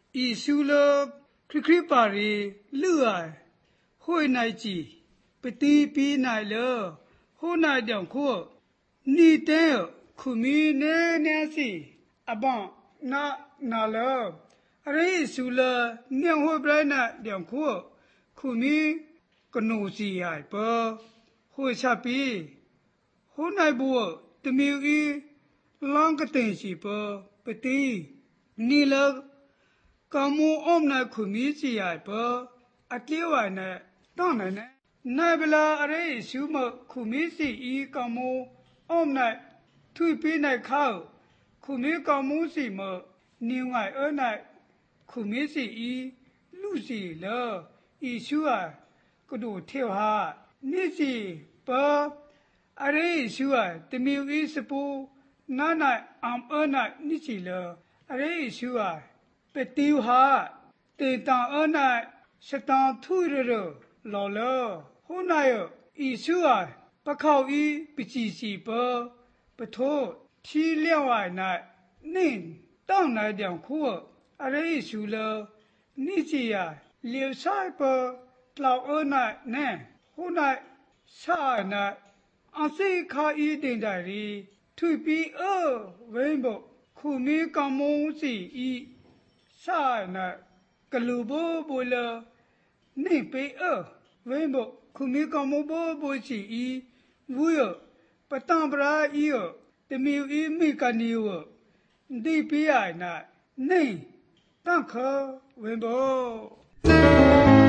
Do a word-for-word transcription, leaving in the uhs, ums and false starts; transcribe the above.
伊苏了克克巴里路爱，会奈吉不地比奈了，后奈两库，你等库米奈奈西阿邦那那了，阿伊苏了两会不来奈两库，库米个努西爱不，会下比，后奈不得没有伊，啷个东西不不地，你了。ကာမုအုံးနခုမီစီယဘအတေဝနတောင်းနနဘလာအရေရှုမခုမီစီဤကာမုအုံးနထွေပေးနခောက်ခုမီကာမုစီမနင်းဝိုင်အနခုမီစီဤလူစီလောဤရှုဟာကဒုထေဟာနိစီပအရေရှုဟာတမီဤစပူနာနာအမ်အနနိစီလောအရေရှုဟာပတိဝဟာတေတံအနစတံထုရရလောလောဟိုနာယဤရှုဟာပခောက်ဤပကြည်စီပပထိုးထီလျောက်ဝိုင်၌နင်းတောင်းနိုင်တောင်ခုအရေရှုလောနိစီယလျေဆိုင်ပတောက်အနနဲဟို၌ဆိုင်၌အစိခါဤတင်တိုင်ရီထွေပြီးအဝိဘခုမီကမုံစီဤဆိုင်၌ကလူဘောဘလနေပေအဝိဘခုမီကမုံဘောဘစီဤဝူယပတံပရာဤယတမီဤမိကနီယဒီပိယနာနေတခဝိဘော